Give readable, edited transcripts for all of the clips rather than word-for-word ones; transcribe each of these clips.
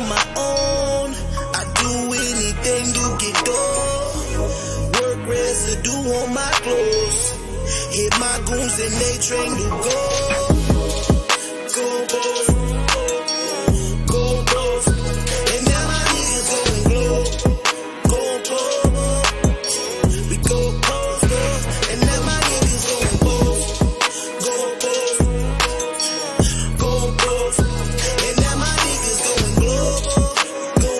my own. I do anything to get dough. Work residue on my clothes. Hit my goons and they train to go. Go boss, go boss. And now my niggas going glow. Go boss, we go boss, and now my niggas going boss. Go boss, go boss. And now my niggas going global. Go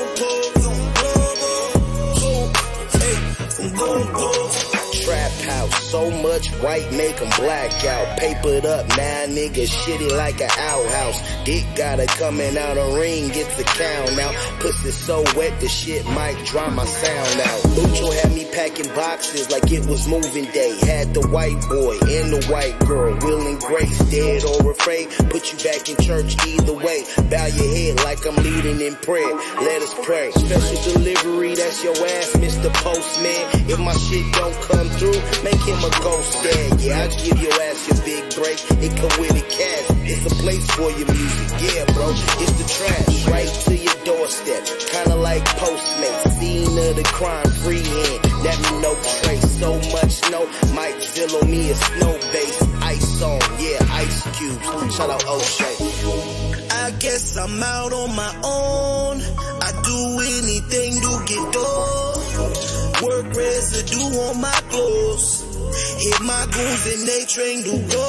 boss, go boss. Trap house, so much white make 'em black out. Papered up, now niggas shitty like an outhouse. Dick got it coming out a ring, gets the count out. Pussy so wet, the shit might dry my sound out. Lucho had me packing boxes like it was moving day. Had the white boy and the white girl, Will and Grace, dead or afraid. Put you back in church either way. Bow your head like I'm leading in prayer. Let us pray. Special delivery, that's your ass, Mr. Postman. If my shit don't come through, make him a ghost dad. Yeah, I'll give your ass your big break. It come with a cash. It's a place for your music. Yeah, bro, it's the trash right to your doorstep. Kinda like Postmates. Scene of the crime, freehand. Let me know trace. So much snow, might fill on me a snow base. Ice on, yeah, ice cubes. Shout out O'Shea. I guess I'm out on my own. I do anything to get dough. Work residue on my clothes. Hit my goons and they train to go.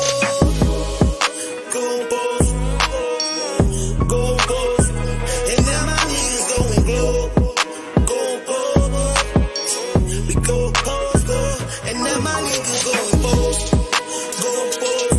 Go boss, go boss. And now my niggas going glow. Go boss, we go boss, and now my niggas going boss. Go boss,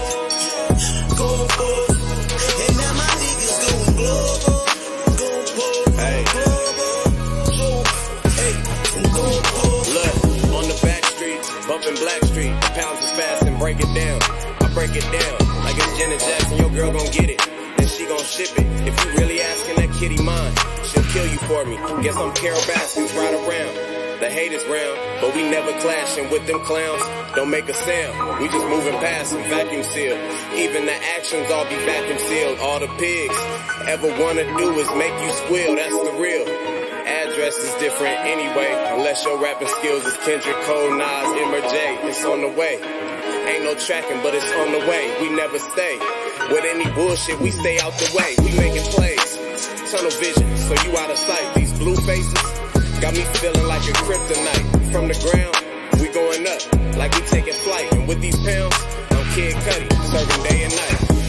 go boss. And now my niggas going global. Go boss, hey, global. Hey, go boss. Look, on the back street, bumping Black Street. Pounds is fast and break it down. I break it down like it's Janet Jackson. Your girl gon' get it, then she gon' ship it. If you really asking that kitty mine, she'll kill you for me. Guess I'm Carol Baskins, right around. The hate is round, but we never clashing with them clowns. Don't make a sound, we just moving past them, vacuum sealed. Even the actions all be vacuum sealed. All the pigs ever wanna do is make you squeal, that's the real. Address is different anyway, unless your rapping skills is Kendrick Cole, Nas, MJ. It's on the way. Ain't no tracking, but it's on the way. We never stay with any bullshit. We stay out the way. We making plays, tunnel vision, so you out of sight. These blue faces got me feeling like a kryptonite. From the ground, we going up like we taking flight. And with these pounds, I'm Kid Cudi, serving day and night.